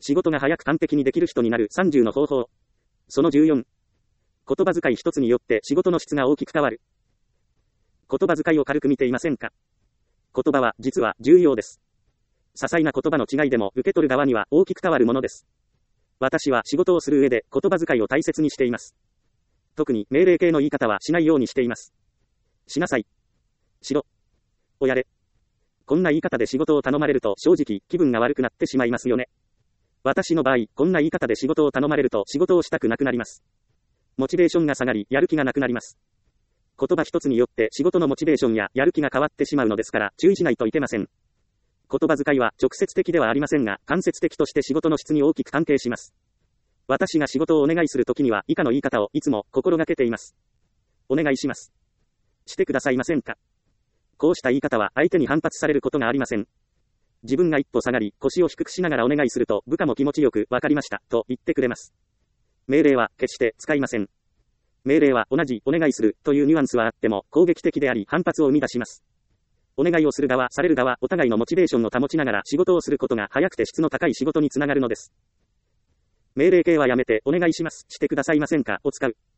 仕事が早く完璧にできる人になる30の方法。その14。言葉遣い一つによって仕事の質が大きく変わる。言葉遣いを軽く見ていませんか？言葉は実は重要です。些細な言葉の違いでも受け取る側には大きく変わるものです。私は仕事をする上で言葉遣いを大切にしています。特に命令形の言い方はしないようにしています。しなさい。しろ。をやれ。こんな言い方で仕事を頼まれると正直気分が悪くなってしまいますよね。私の場合、こんな言い方で仕事を頼まれると仕事をしたくなくなります。モチベーションが下がり、やる気がなくなります。言葉一つによって仕事のモチベーションややる気が変わってしまうのですから注意しないといけません。言葉遣いは直接的ではありませんが、間接的として仕事の質に大きく関係します。私が仕事をお願いするときには以下の言い方をいつも心がけています。お願いします。してくださいませんか。こうした言い方は相手に反発されることがありません。自分が一歩下がり、腰を低くしながらお願いすると部下も気持ちよくわかりましたと言ってくれます。命令は決して使いません。命令は同じお願いするというニュアンスはあっても攻撃的であり反発を生み出します。お願いをする側、される側、お互いのモチベーションを保ちながら仕事をすることが早くて質の高い仕事につながるのです。命令形はやめてお願いします、してくださいませんかを使う。